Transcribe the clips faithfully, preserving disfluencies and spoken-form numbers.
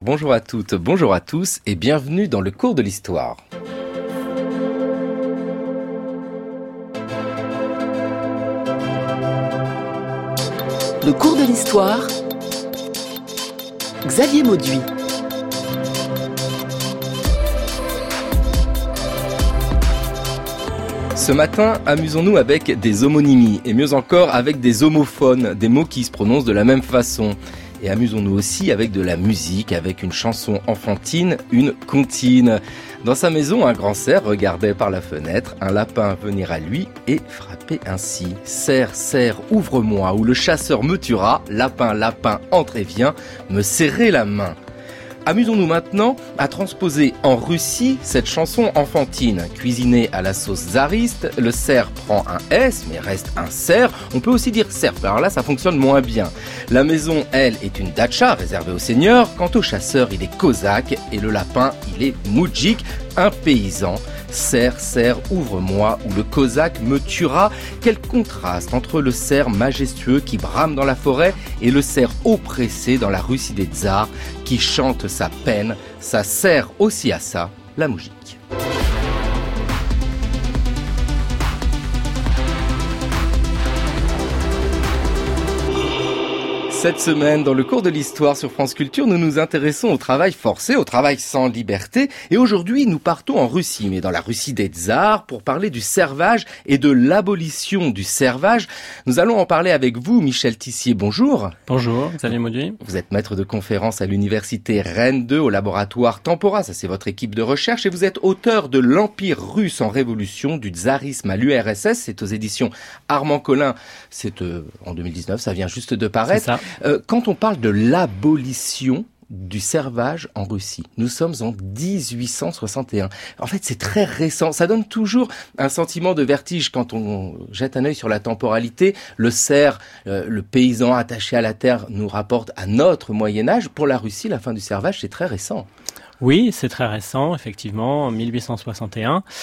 Bonjour à toutes, bonjour à tous et bienvenue dans le cours de l'histoire. Le cours de l'histoire, Xavier Mauduit. Ce matin, amusons-nous avec des homonymies et mieux encore avec des homophones, des mots qui se prononcent de la même façon. Et amusons-nous aussi avec de la musique, avec une chanson enfantine, une comptine. Dans sa maison, un grand cerf regardait par la fenêtre un lapin venir à lui et frapper ainsi. Cerf, cerf, ouvre-moi, ou le chasseur me tuera. Lapin, lapin, entre et viens, me serrer la main. Amusons-nous maintenant à transposer en Russie cette chanson enfantine. Cuisinée à la sauce tsariste, le cerf prend un S mais reste un cerf. On peut aussi dire cerf, alors là ça fonctionne moins bien. La maison, elle, est une datcha réservée aux seigneurs. Quant au chasseur, il est cosaque et le lapin, il est moudjik, un paysan. Cerf, cerf, ouvre-moi, ou le cosaque me tuera. Quel contraste entre le cerf majestueux qui brame dans la forêt et le cerf oppressé dans la Russie des tsars qui chante sa peine. Ça sert aussi à ça, la moujik. Cette semaine, dans le cours de l'histoire sur France Culture, nous nous intéressons au travail forcé, au travail sans liberté. Et aujourd'hui, nous partons en Russie, mais dans la Russie des tsars, pour parler du servage et de l'abolition du servage. Nous allons en parler avec vous, Michel Tissier. Bonjour. Bonjour, Xavier Mauduit. Vous êtes maître de conférence à l'université Rennes deux, au laboratoire Tempora. Ça, c'est votre équipe de recherche. Et vous êtes auteur de l'Empire russe en révolution, du tsarisme à l'U R S S. C'est aux éditions Armand Collin. C'est euh, en deux mille dix-neuf, ça vient juste de paraître. C'est ça. Euh, quand on parle de l'abolition du servage en Russie, nous sommes en dix-huit cent soixante et un. En fait, c'est très récent. Ça donne toujours un sentiment de vertige quand on jette un œil sur la temporalité. Le cerf, euh, le paysan attaché à la terre, nous rapporte à notre Moyen-Âge. Pour la Russie, la fin du servage, c'est très récent. Oui, c'est très récent, effectivement, en mille huit cent soixante et un.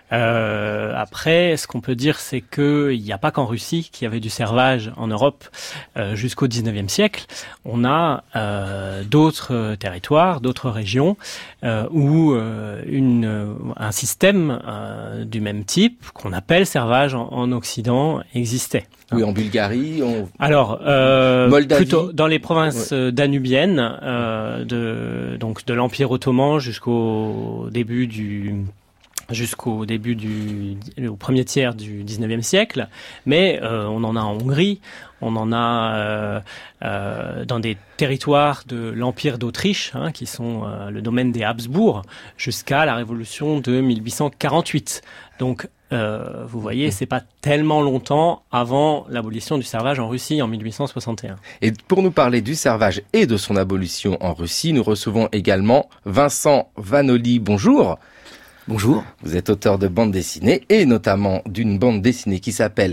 Euh, après, ce qu'on peut dire, c'est que il n'y a pas qu'en Russie qu'il y avait du servage en Europe euh, jusqu'au dix-neuvième siècle. On a euh, d'autres territoires, d'autres régions euh, où euh, une, un système euh, du même type, qu'on appelle servage en, en Occident, existait. Oui, en Bulgarie, on... Alors, euh, Moldavie. Plutôt dans les provinces ouais. danubiennes, euh, de donc de l'Empire ottoman jusqu'au début du jusqu'au début du au premier tiers du dix-neuvième siècle, mais euh, on en a en Hongrie, on en a euh, euh, dans des territoires de l'Empire d'Autriche, hein, qui sont euh, le domaine des Habsbourg, jusqu'à la Révolution de mille huit cent quarante-huit. Donc Euh, vous voyez, c'est pas tellement longtemps avant l'abolition du servage en Russie en mille huit cent soixante et un. Et pour nous parler du servage et de son abolition en Russie, nous recevons également Vincent Vanoli. Bonjour. Bonjour. Vous êtes auteur de bande dessinée et notamment d'une bande dessinée qui s'appelle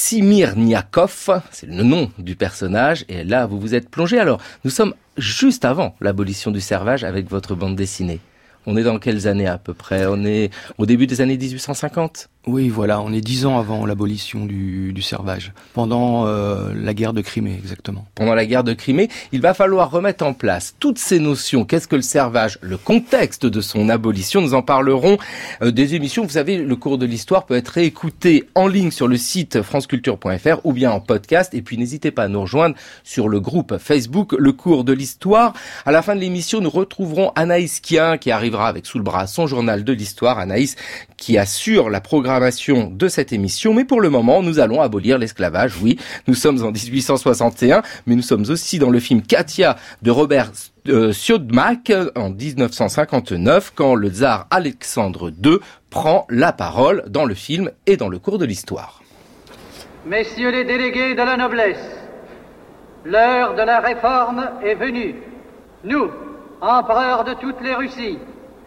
Simirniakov. C'est le nom du personnage. Et là, vous vous êtes plongé. Alors, nous sommes juste avant l'abolition du servage avec votre bande dessinée. On est dans quelles années à peu près ? On est au début des années dix-huit cent cinquante ? Oui, voilà, on est dix ans avant l'abolition du, du servage, pendant euh, la guerre de Crimée, exactement. Pendant la guerre de Crimée, il va falloir remettre en place toutes ces notions. Qu'est-ce que le servage ? Le contexte de son abolition, nous en parlerons. Euh, des émissions, vous savez, le cours de l'histoire peut être réécouté en ligne sur le site franceculture point f r ou bien en podcast. Et puis n'hésitez pas à nous rejoindre sur le groupe Facebook, le cours de l'histoire. À la fin de l'émission, nous retrouverons Anaïs Kien qui arrivera avec sous le bras son journal de l'histoire. Anaïs qui assure la programmation de cette émission, mais pour le moment, nous allons abolir l'esclavage. Oui, nous sommes en dix-huit cent soixante et un, mais nous sommes aussi dans le film Katia de Robert euh, Siodmak en dix-neuf cent cinquante-neuf, quand le tsar Alexandre deux prend la parole dans le film et dans le cours de l'histoire. Messieurs les délégués de la noblesse, l'heure de la réforme est venue. Nous, empereurs de toutes les Russies,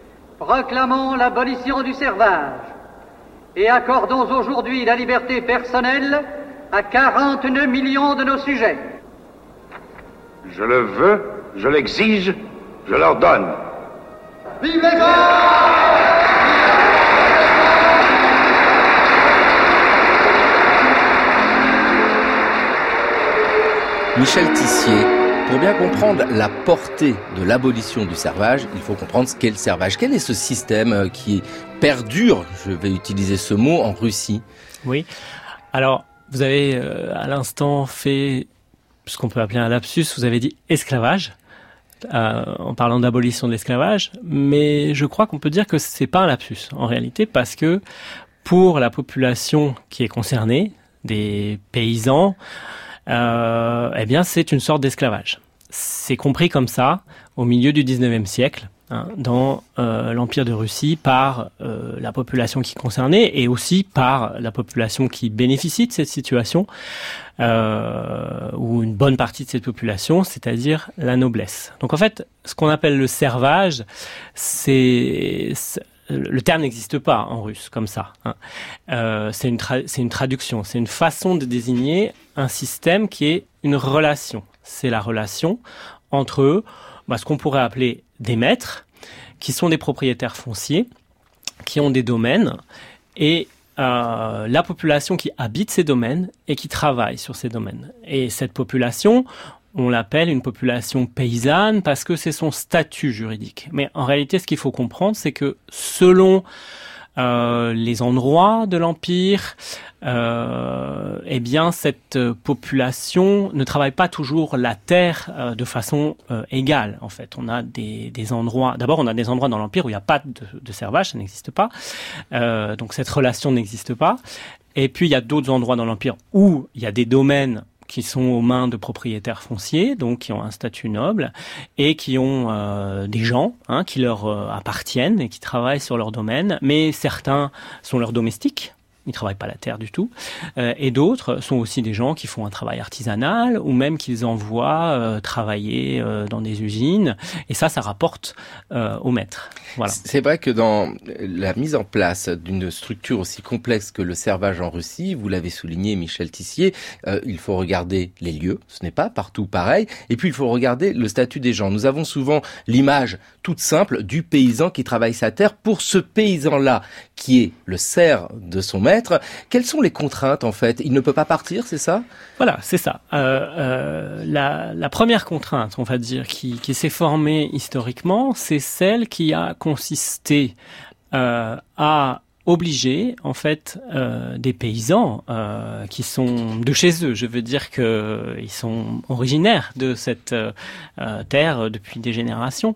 proclamons l'abolition du servage et accordons aujourd'hui la liberté personnelle à quarante-neuf millions de nos sujets. Je le veux, je l'exige, je leur donne. Vive les Tsars! Michel Tissier, Pour bien comprendre la portée de l'abolition du servage, il faut comprendre ce qu'est le servage. Quel est ce système qui perdure, je vais utiliser ce mot, en Russie? Oui. Alors, vous avez euh, à l'instant fait ce qu'on peut appeler un lapsus. Vous avez dit esclavage, euh, en parlant d'abolition de l'esclavage. Mais je crois qu'on peut dire que c'est pas un lapsus, en réalité, parce que pour la population qui est concernée, des paysans, euh, eh bien, c'est une sorte d'esclavage. C'est compris comme ça au milieu du dix-neuvième siècle, hein, dans euh, l'Empire de Russie, par euh, la population qui est concernée et aussi par la population qui bénéficie de cette situation, euh, ou une bonne partie de cette population, c'est-à-dire la noblesse. Donc en fait, ce qu'on appelle le servage, c'est... c'est le terme n'existe pas en russe comme ça. Hein. Euh, c'est une tra- c'est une traduction, c'est une façon de désigner un système qui est une relation. C'est la relation entre bah, ce qu'on pourrait appeler des maîtres, qui sont des propriétaires fonciers, qui ont des domaines, et euh, la population qui habite ces domaines et qui travaille sur ces domaines. Et cette population, on l'appelle une population paysanne parce que c'est son statut juridique. Mais en réalité, ce qu'il faut comprendre, c'est que selon euh, les endroits de l'Empire, euh, eh bien, cette population ne travaille pas toujours la terre euh, de façon euh, égale. En fait, on a des, des endroits. D'abord, on a des endroits dans l'Empire où il n'y a pas de, de servage, ça n'existe pas. Euh, donc, cette relation n'existe pas. Et puis, il y a d'autres endroits dans l'Empire où il y a des domaines qui sont aux mains de propriétaires fonciers, donc qui ont un statut noble, et qui ont euh, des gens hein, qui leur euh, appartiennent et qui travaillent sur leur domaine, mais certains sont leurs domestiques, ils ne travaillent pas la terre du tout, euh, et d'autres sont aussi des gens qui font un travail artisanal, ou même qu'ils envoient euh, travailler euh, dans des usines, et ça, ça rapporte euh, au maître. Voilà. C'est vrai que dans la mise en place d'une structure aussi complexe que le servage en Russie, vous l'avez souligné, Michel Tissier, euh, il faut regarder les lieux, ce n'est pas partout pareil, et puis il faut regarder le statut des gens. Nous avons souvent l'image toute simple du paysan qui travaille sa terre. Pour ce paysan-là, qui est le serf de son maître, quelles sont les contraintes en fait? Il ne peut pas partir, c'est ça? Voilà, c'est ça. Euh, euh, la, la première contrainte, on va dire, qui, qui s'est formée historiquement, c'est celle qui a consisté euh, à obliger en fait euh, des paysans euh, qui sont de chez eux. Je veux dire que euh, ils sont originaires de cette euh, terre depuis des générations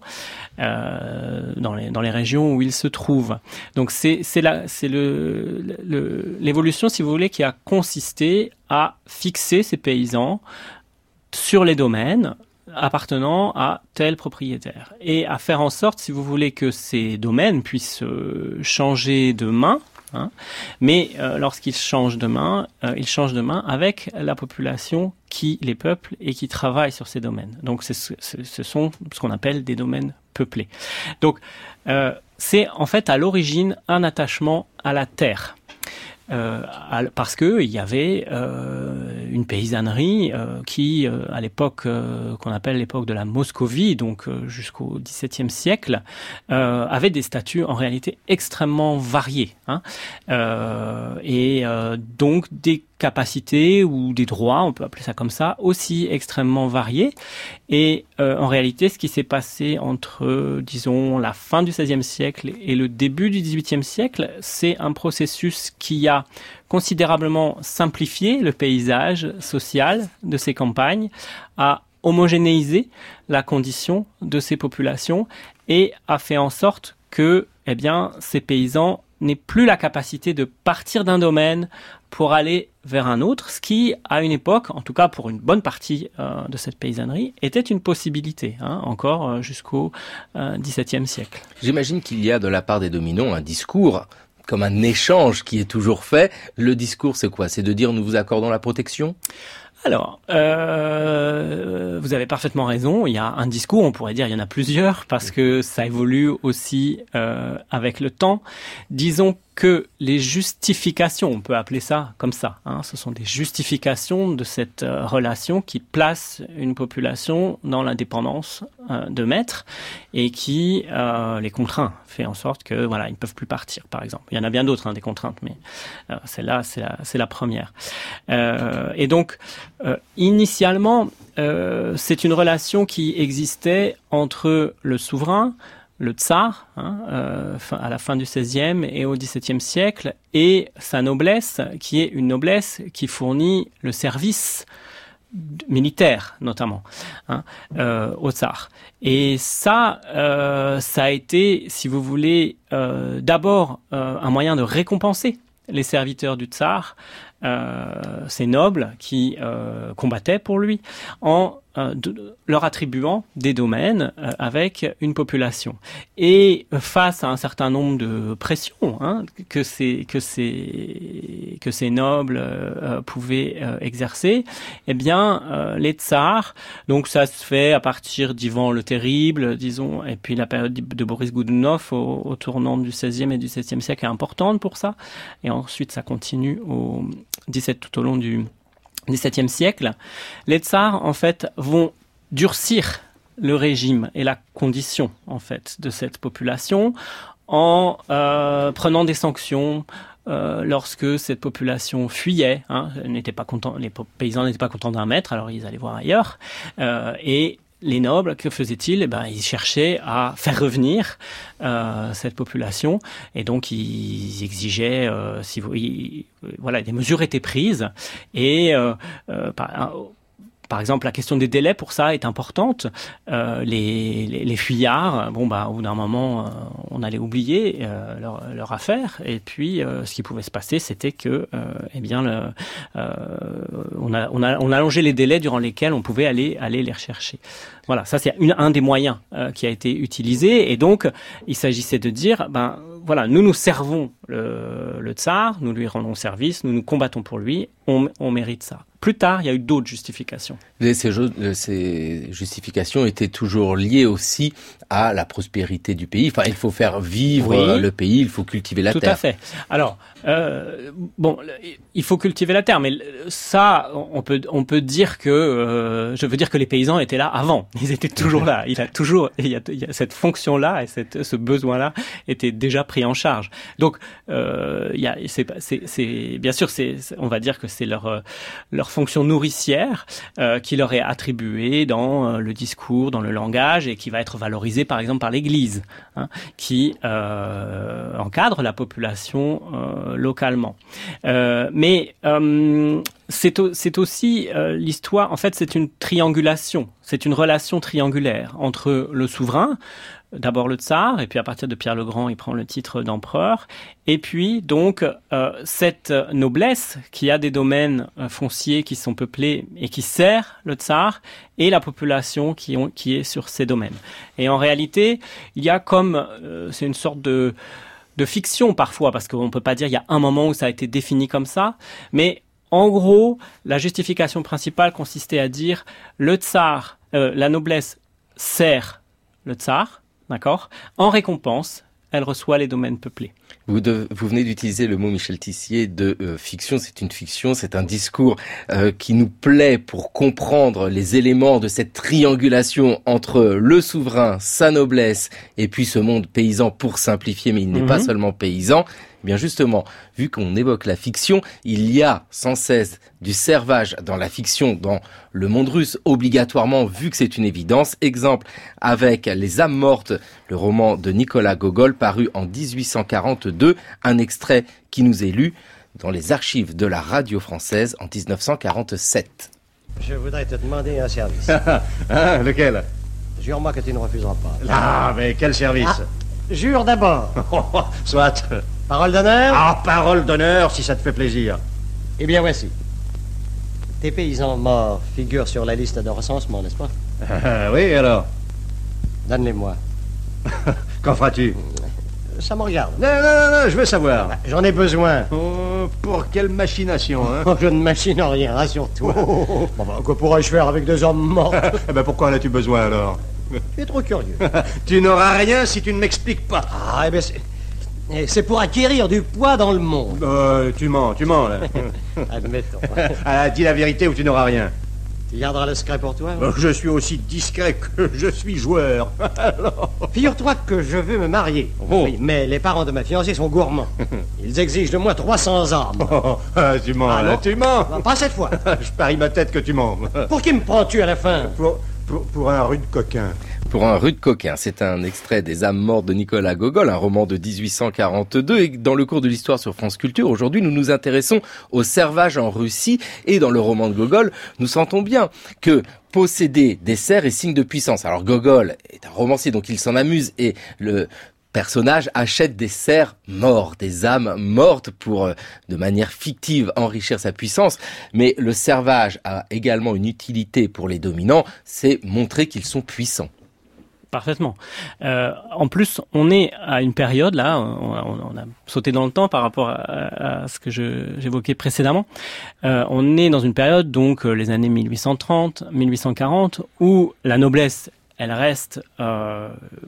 euh, dans les dans les régions où ils se trouvent. Donc c'est c'est la c'est le, le l'évolution, si vous voulez, qui a consisté à fixer ces paysans sur les domaines appartenant à tel propriétaire et à faire en sorte, si vous voulez, que ces domaines puissent euh, changer de main, hein, mais euh, lorsqu'ils changent de main, euh, ils changent de main avec la population qui les peuple et qui travaille sur ces domaines. Donc c'est, c'est, ce sont ce qu'on appelle des domaines peuplés. Donc euh, c'est en fait à l'origine un attachement à la terre. Euh, parce que il y avait euh, une paysannerie euh, qui, euh, à l'époque euh, qu'on appelle l'époque de la Moscovie, donc euh, jusqu'au dix-septième siècle, euh, avait des statuts en réalité extrêmement variés, hein, euh, et euh, donc des capacités ou des droits, on peut appeler ça comme ça, aussi extrêmement variés. Et euh, en réalité, ce qui s'est passé entre, euh, disons, la fin du seizième siècle et le début du dix-huitième siècle, c'est un processus qui a considérablement simplifié le paysage social de ces campagnes, a homogénéisé la condition de ces populations et a fait en sorte que, eh bien, ces paysans n'aient plus la capacité de partir d'un domaine pour aller vers un autre, ce qui, à une époque, en tout cas pour une bonne partie euh, de cette paysannerie, était une possibilité, hein, encore euh, jusqu'au euh, dix-septième siècle. J'imagine qu'il y a de la part des dominants un discours, comme un échange qui est toujours fait. Le discours, c'est quoi? C'est de dire nous vous accordons la protection? Alors, euh, vous avez parfaitement raison. Il y a un discours, on pourrait dire, il y en a plusieurs, parce que ça évolue aussi euh, avec le temps. Disons que les justifications, on peut appeler ça comme ça, hein, ce sont des justifications de cette euh, relation qui place une population dans l'indépendance euh, de maître et qui euh, les contraint, fait en sorte que voilà, ils ne peuvent plus partir, par exemple. Il y en a bien d'autres, hein, des contraintes, mais euh, celle-là, c'est la, c'est la première. Euh, et donc, euh, initialement, euh, c'est une relation qui existait entre le souverain, le tsar, hein, euh, à la fin du seizième et au dix-septième siècle, et sa noblesse, qui est une noblesse qui fournit le service militaire, notamment, hein, euh, au tsar. Et ça, euh, ça a été, si vous voulez, euh, d'abord euh, un moyen de récompenser les serviteurs du tsar, euh, ces nobles qui euh, combattaient pour lui, en euh, de, leur attribuant des domaines euh, avec une population. Et face à un certain nombre de pressions hein, que ces que ces que ces nobles euh, pouvaient euh, exercer, eh bien euh, les tsars, donc ça se fait à partir d'Ivan le Terrible, disons, et puis la période de Boris Godounov au, au tournant du seizième et du dix-septième siècle est importante pour ça. Et ensuite ça continue au dix-sept tout au long du dix-septième siècle, les tsars, en fait, vont durcir le régime et la condition, en fait, de cette population en euh, prenant des sanctions euh, lorsque cette population fuyait, hein, n'était pas content, les paysans n'étaient pas contents d'un maître, alors ils allaient voir ailleurs, euh, et les nobles, que faisaient-ils ? Eh ben, ils cherchaient à faire revenir euh, cette population, et donc ils exigeaient, euh, si vous, ils, voilà, des mesures étaient prises, et euh, euh, par, par exemple, la question des délais pour ça est importante. Euh, les, les, les fuyards, bon bah, au bout d'un moment, euh, on allait oublier euh, leur, leur affaire, et puis euh, ce qui pouvait se passer, c'était que, euh, eh bien, le, euh, on a, on a, on a allongé les délais durant lesquels on pouvait aller, aller les rechercher. Voilà, ça c'est une, un des moyens euh, qui a été utilisé, et donc il s'agissait de dire, ben voilà, nous nous servons le, le tsar, nous lui rendons service, nous nous combattons pour lui, on, on mérite ça. Plus tard, il y a eu d'autres justifications. Ces, ces justifications étaient toujours liées aussi à la prospérité du pays. Enfin, il faut faire vivre oui. le pays, il faut cultiver la Tout terre. Tout à fait. Alors, euh, bon, il faut cultiver la terre, mais ça, on peut, on peut dire que, euh, je veux dire que les paysans étaient là avant. Ils étaient toujours là. Il a toujours, il y a, il y a cette fonction-là et cette, ce besoin-là était déjà pris en charge. Donc, euh, il y a, c'est, c'est, c'est, bien sûr, c'est, on va dire que c'est leur, leur fonction nourricière euh, qui leur est attribuée dans euh, le discours, dans le langage, et qui va être valorisée par exemple par l'Église, hein, qui euh, encadre la population euh, localement. Euh, mais euh, c'est, au, c'est aussi euh, l'histoire, en fait c'est une triangulation, c'est une relation triangulaire entre le souverain, d'abord le tsar, et puis à partir de Pierre le Grand, il prend le titre d'empereur. Et puis, donc, euh, cette noblesse qui a des domaines euh, fonciers qui sont peuplés et qui sert le tsar, et la population qui, ont, qui est sur ces domaines. Et en réalité, il y a comme... Euh, c'est une sorte de, de fiction parfois, parce qu'on ne peut pas dire il y a un moment où ça a été défini comme ça, mais en gros, la justification principale consistait à dire le tsar, euh, la noblesse sert le tsar, d'accord. En récompense, elle reçoit les domaines peuplés. Vous, de, vous venez d'utiliser le mot, Michel Tissier, de euh, fiction. C'est une fiction, c'est un discours euh, qui nous plaît pour comprendre les éléments de cette triangulation entre le souverain, sa noblesse, et puis ce monde paysan, pour simplifier, mais il n'est mmh. pas seulement paysan. Eh bien justement, vu qu'on évoque la fiction, il y a sans cesse du servage dans la fiction, dans le monde russe, obligatoirement, vu que c'est une évidence. Exemple avec Les âmes mortes, le roman de Nicolas Gogol, paru en dix-huit cent quarante-deux, un extrait qui nous est lu dans les archives de la radio française en dix-neuf cent quarante-sept. Je voudrais te demander un service. Ah, lequel? Jure-moi que tu ne refuseras pas. Ah, mais quel service? Ah, jure d'abord. Soit. Parole d'honneur? Ah, parole d'honneur, si ça te fait plaisir. Eh bien, voici. Tes paysans morts figurent sur la liste de recensement, n'est-ce pas? Ah, oui, alors? Donne-les-moi. Qu'en feras-tu? Ça me regarde. Non, non, non, non, je veux savoir. Bah, j'en ai besoin. Oh, pour quelle machination, hein? Oh, je ne machine rien, rassure-toi. Oh, bon, bah, que pourrais-je faire avec deux hommes morts? Eh ben, pourquoi en as-tu besoin, alors? Tu es trop curieux. Tu n'auras rien si tu ne m'expliques pas. Ah, eh bien, c'est... Et c'est pour acquérir du poids dans le monde. Euh, tu mens, tu mens, là. Admettons. Ah, dis la vérité ou tu n'auras rien. Tu garderas le secret pour toi? Je suis aussi discret que je suis joueur. Alors... Figure-toi que je veux me marier. Oh. Oui, mais les parents de ma fiancée sont gourmands. Ils exigent de moi trois cents armes. Oh, ah, tu mens, ah, là, tu mens. Non, pas cette fois. Je parie ma tête que tu mens. Pour qui me prends-tu à la fin? Pour, pour, pour un rude coquin. Pour un rude coquin, c'est un extrait des âmes mortes de Nicolas Gogol, un roman de dix-huit cent quarante-deux. Et dans le cours de l'histoire sur France Culture, aujourd'hui, nous nous intéressons au servage en Russie. Et dans le roman de Gogol, nous sentons bien que posséder des cerfs est signe de puissance. Alors Gogol est un romancier, donc il s'en amuse. Et le personnage achète des cerfs morts, des âmes mortes pour, euh, de manière fictive, enrichir sa puissance. Mais le servage a également une utilité pour les dominants, c'est montrer qu'ils sont puissants. Parfaitement. Euh, en plus, on est à une période, là, on a, on a sauté dans le temps par rapport à, à ce que je, j'évoquais précédemment. Euh, on est dans une période, donc, les années mille huit cent trente, mille huit cent quarante, où la noblesse, elle reste euh,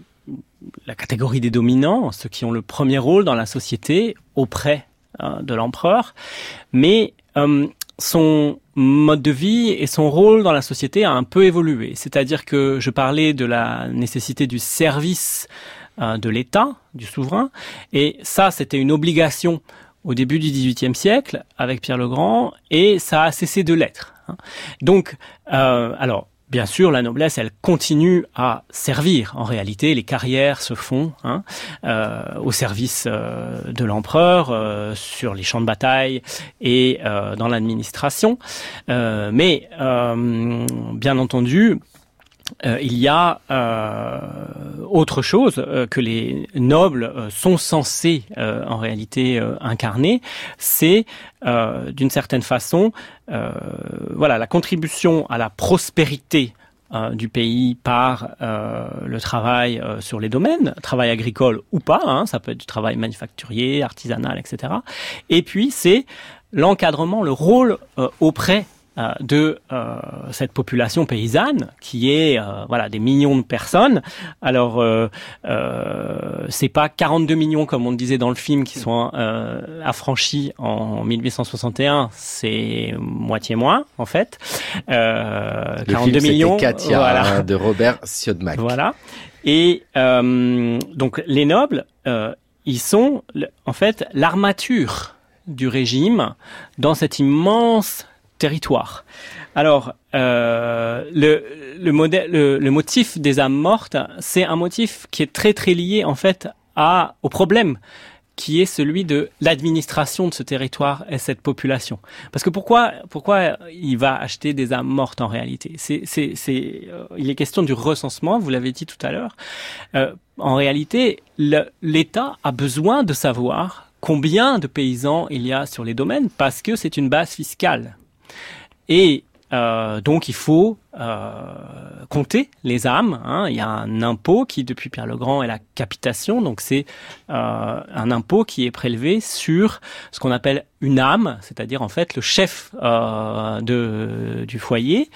la catégorie des dominants, ceux qui ont le premier rôle dans la société auprès euh, de l'empereur. Mais euh, son mode de vie et son rôle dans la société a un peu évolué. C'est-à-dire que je parlais de la nécessité du service euh, de l'État, du souverain, et ça, c'était une obligation au début du dix-huitième siècle avec Pierre le Grand, et ça a cessé de l'être. Hein. Donc, euh, alors, bien sûr, la noblesse, elle continue à servir. En réalité, les carrières se font hein, euh, au service euh, de l'empereur, euh, sur les champs de bataille et euh, dans l'administration. Euh, mais, euh, bien entendu, euh, il y a euh, autre chose euh, que les nobles euh, sont censés euh, en réalité euh, incarner, c'est euh, d'une certaine façon euh, voilà, la contribution à la prospérité euh, du pays par euh, le travail euh, sur les domaines, travail agricole ou pas, hein, ça peut être du travail manufacturier, artisanal, et cetera. Et puis c'est l'encadrement, le rôle euh, auprès Euh, de euh, cette population paysanne qui est euh, voilà des millions de personnes. Alors euh, euh, c'est pas quarante-deux millions comme on le disait dans le film qui sont euh, affranchis en mille huit cent soixante et un, c'est moitié moins en fait. Euh, le quarante-deux film, millions. C'était Katia voilà. hein, de Robert Siodmak. Voilà. Et euh, donc les nobles, euh, ils sont en fait l'armature du régime dans cet immense territoire. Alors, euh, le, le, modèle, le, le motif des âmes mortes, c'est un motif qui est très très lié en fait à, au problème qui est celui de l'administration de ce territoire et cette population. Parce que pourquoi, pourquoi il va acheter des âmes mortes en réalité? C'est, c'est, c'est, euh, il est question du recensement, vous l'avez dit tout à l'heure. Euh, en réalité, le, l'État a besoin de savoir combien de paysans il y a sur les domaines parce que c'est une base fiscale. Et euh, donc il faut euh, compter les âmes. Hein. Il y a un impôt qui, depuis Pierre le Grand, est la capitation. Donc c'est euh, un impôt qui est prélevé sur ce qu'on appelle une âme, c'est-à-dire en fait le chef euh, de, du foyer.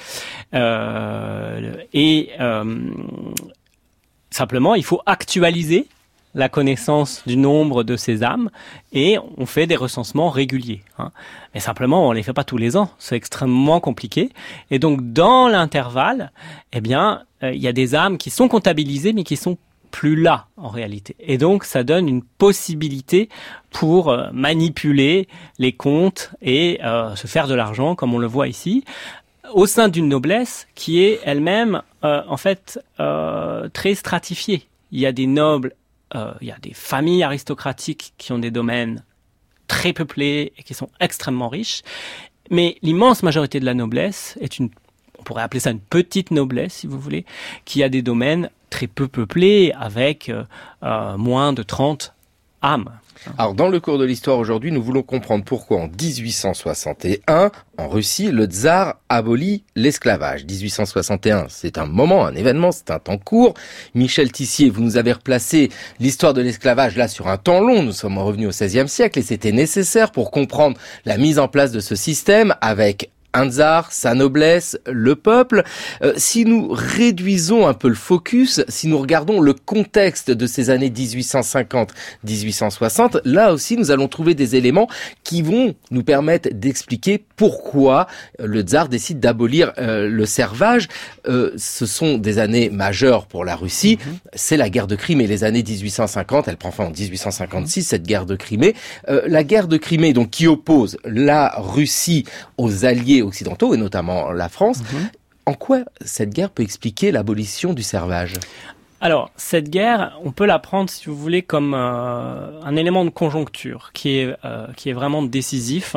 Euh, et euh, simplement, il faut actualiser la connaissance du nombre de ces âmes et on fait des recensements réguliers. Hein. Mais simplement, on les fait pas tous les ans. C'est extrêmement compliqué. Et donc, dans l'intervalle, eh bien, euh, il y a des âmes qui sont comptabilisées mais qui sont plus là en réalité. Et donc, ça donne une possibilité pour euh, manipuler les comptes et euh, se faire de l'argent, comme on le voit ici, au sein d'une noblesse qui est elle-même, euh, en fait, euh, très stratifiée. Il y a des nobles. Euh, il y a des familles aristocratiques qui ont des domaines très peuplés et qui sont extrêmement riches. Mais l'immense majorité de la noblesse est une, on pourrait appeler ça une petite noblesse, si vous voulez, qui a des domaines très peu peuplés avec euh, euh, moins de trente âmes. Alors, dans le cours de l'histoire aujourd'hui, nous voulons comprendre pourquoi en dix-huit cent soixante et un, en Russie, le tsar abolit l'esclavage. dix-huit cent soixante et un, c'est un moment, un événement, c'est un temps court. Michel Tissier, vous nous avez replacé l'histoire de l'esclavage là sur un temps long. Nous sommes revenus au seizième siècle et c'était nécessaire pour comprendre la mise en place de ce système avec un tsar, sa noblesse, le peuple. Euh, si nous réduisons un peu le focus, si nous regardons le contexte de ces années dix-huit cent cinquante à dix-huit cent soixante, là aussi nous allons trouver des éléments qui vont nous permettre d'expliquer pourquoi le tsar décide d'abolir euh, le servage. Euh, ce sont des années majeures pour la Russie. Mmh. C'est la guerre de Crimée. Les années dix-huit cent cinquante, elle prend fin en dix-huit cent cinquante-six, cette guerre de Crimée. Euh, la guerre de Crimée, donc, qui oppose la Russie aux alliés occidentaux, et notamment la France. Mmh. En quoi cette guerre peut expliquer l'abolition du servage ? Alors, cette guerre, on peut la prendre, si vous voulez, comme euh, un élément de conjoncture qui est, euh, qui est vraiment décisif,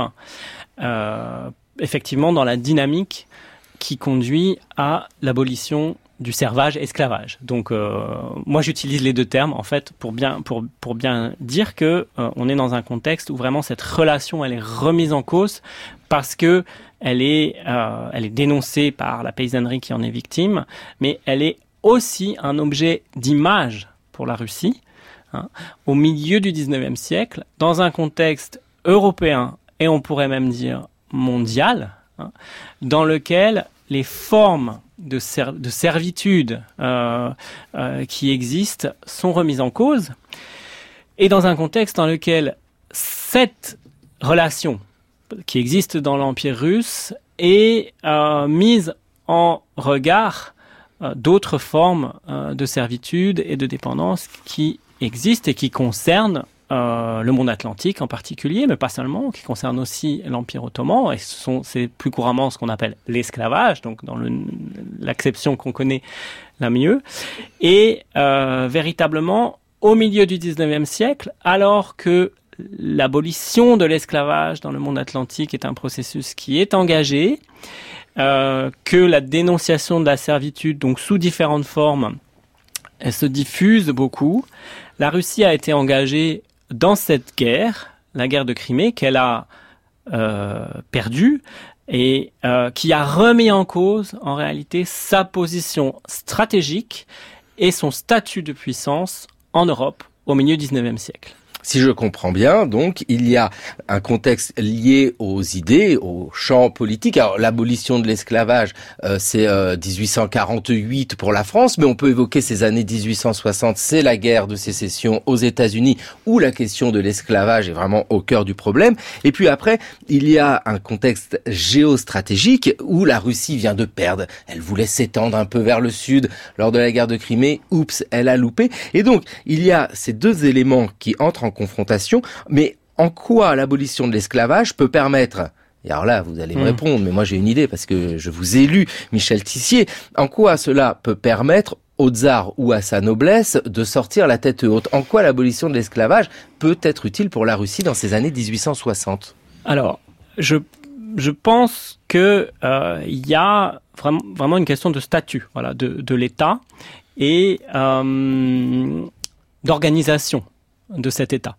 euh, effectivement, dans la dynamique qui conduit à l'abolition du servage, esclavage. Donc, euh, moi, j'utilise les deux termes, en fait, pour bien, pour, pour bien dire que euh, on est dans un contexte où vraiment cette relation, elle est remise en cause parce que elle est, euh, elle est dénoncée par la paysannerie qui en est victime, mais elle est aussi un objet d'image pour la Russie, hein, au milieu du dix-neuvième siècle, dans un contexte européen et on pourrait même dire mondial, hein, dans lequel les formes de, ser- de servitude euh, euh, qui existent sont remises en cause, et dans un contexte dans lequel cette relation qui existe dans l'Empire russe est euh, mise en regard euh, d'autres formes euh, de servitude et de dépendance qui existent et qui concernent Euh, le monde atlantique en particulier, mais pas seulement, qui concerne aussi l'Empire ottoman, et ce sont, c'est plus couramment ce qu'on appelle l'esclavage, donc dans le, l'acception qu'on connaît la mieux, et euh, véritablement, au milieu du dix-neuvième siècle, alors que l'abolition de l'esclavage dans le monde atlantique est un processus qui est engagé, euh, que la dénonciation de la servitude, donc sous différentes formes, elle se diffuse beaucoup. La Russie a été engagée dans cette guerre, la guerre de Crimée, qu'elle a euh, perdue et euh, qui a remis en cause, en réalité, sa position stratégique et son statut de puissance en Europe au milieu du dix-neuvième siècle. Si je comprends bien, donc, il y a un contexte lié aux idées, au champ politique. Alors, l'abolition de l'esclavage, euh, c'est euh, dix-huit cent quarante-huit pour la France, mais on peut évoquer ces années dix-huit cent soixante, c'est la guerre de sécession aux États-Unis, où la question de l'esclavage est vraiment au cœur du problème. Et puis après, il y a un contexte géostratégique où la Russie vient de perdre. Elle voulait s'étendre un peu vers le sud lors de la guerre de Crimée. Oups, elle a loupé. Et donc, il y a ces deux éléments qui entrent en confrontation, mais en quoi l'abolition de l'esclavage peut permettre, et alors là vous allez me répondre, mais moi j'ai une idée parce que je vous ai lu, Michel Tissier, en quoi cela peut permettre au tsar ou à sa noblesse de sortir la tête haute? En quoi l'abolition de l'esclavage peut être utile pour la Russie dans ces années dix-huit cent soixante? Alors, je je pense que euh, il y a vraiment vraiment une question de statut, voilà, de de l'État et euh, d'organisation de cet État.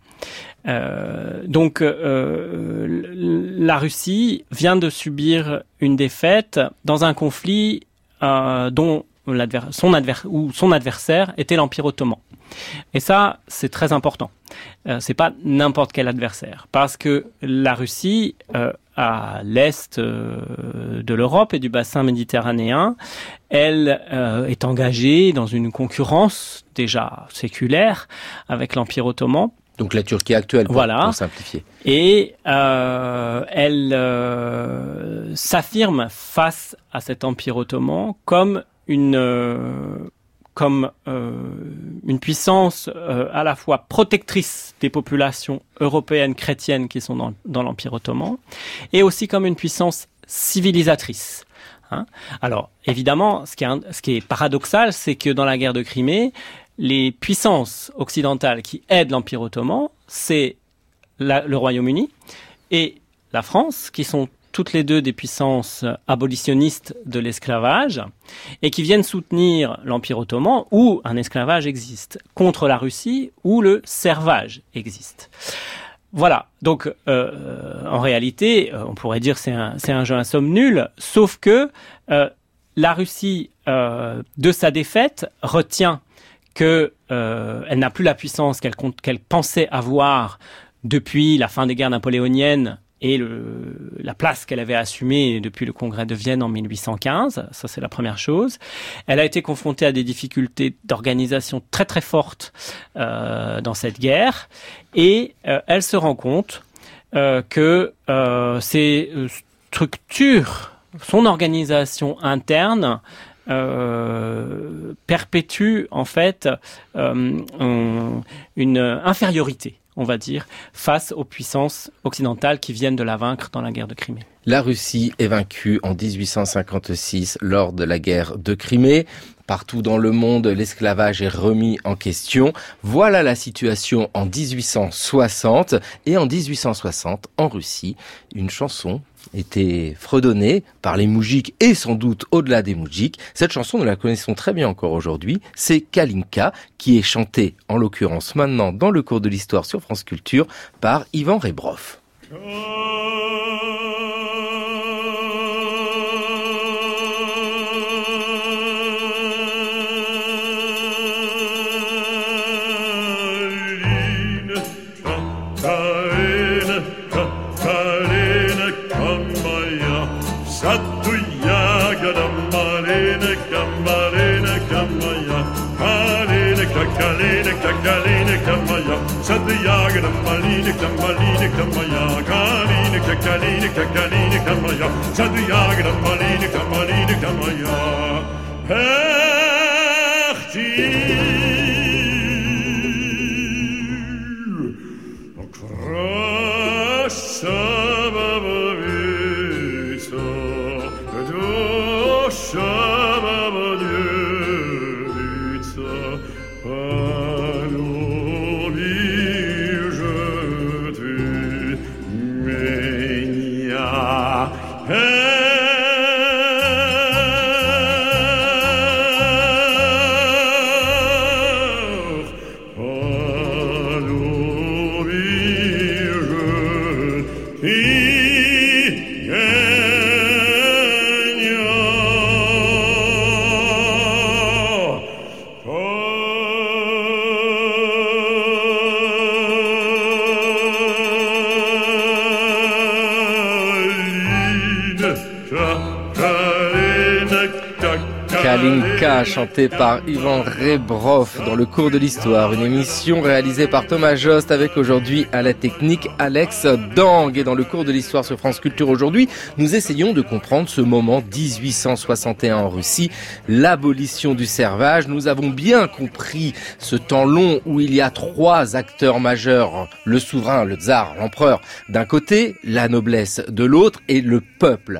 Euh, donc, euh, la Russie vient de subir une défaite dans un conflit euh, dont l'adver- son, adver- ou son adversaire était l'Empire ottoman. Et ça, c'est très important. Euh, c'est pas n'importe quel adversaire, parce que la Russie, euh, à l'est euh, de l'Europe et du bassin méditerranéen, elle euh, est engagée dans une concurrence déjà séculaire avec l'Empire ottoman. Donc la Turquie actuelle, pour, voilà. pour simplifier. Et euh, elle euh, s'affirme face à cet Empire ottoman comme une euh, comme euh, une puissance euh, à la fois protectrice des populations européennes chrétiennes qui sont dans, dans l'Empire ottoman, et aussi comme une puissance civilisatrice. Hein. Alors, évidemment, ce qui est, ce qui est paradoxal, c'est que dans la guerre de Crimée, les puissances occidentales qui aident l'Empire ottoman, c'est la, le Royaume-Uni et la France, qui sont toutes les deux des puissances abolitionnistes de l'esclavage et qui viennent soutenir l'Empire ottoman où un esclavage existe, contre la Russie où le servage existe. Voilà, donc euh, en réalité, on pourrait dire c'est un c'est un jeu à somme nulle, sauf que euh, la Russie, euh, de sa défaite, retient que euh, elle n'a plus la puissance qu'elle qu'elle pensait avoir depuis la fin des guerres napoléoniennes et le, la place qu'elle avait assumée depuis le congrès de Vienne en mille huit cent quinze. Ça, c'est la première chose. Elle a été confrontée à des difficultés d'organisation très très fortes euh, dans cette guerre, et euh, elle se rend compte euh, que euh, ces structures, son organisation interne, euh, perpétue en fait euh, un, une infériorité, on va dire, face aux puissances occidentales qui viennent de la vaincre dans la guerre de Crimée. La Russie est vaincue en dix-huit cent cinquante-six lors de la guerre de Crimée. Partout dans le monde, l'esclavage est remis en question. Voilà la situation en dix-huit cent soixante. Et en dix-huit cent soixante, en Russie, une chanson était fredonnée par les moudjiks et sans doute au-delà des moudjiks. Cette chanson, nous la connaissons très bien encore aujourd'hui. C'est Kalinka, qui est chantée, en l'occurrence maintenant, dans le cours de l'histoire sur France Culture, par Ivan Rebrov. Kalinka Maya, Sadyaga Malinka Malinka Maya, Kalinka Kalinka Kalinka Maya, Sadyaga Malinka Malinka Maya. Herti Krasa Babavisa, Dosha Babavisa. Kalinka, chantée par Ivan Rebrov dans le cours de l'histoire, une émission réalisée par Thomas Jost avec aujourd'hui à la technique Alex Dang. Et dans le cours de l'histoire sur France Culture aujourd'hui, nous essayons de comprendre ce moment dix-huit cent soixante et un en Russie, l'abolition du servage. Nous avons bien compris ce temps long où il y a trois acteurs majeurs, le souverain, le tsar, l'empereur d'un côté, la noblesse de l'autre et le peuple.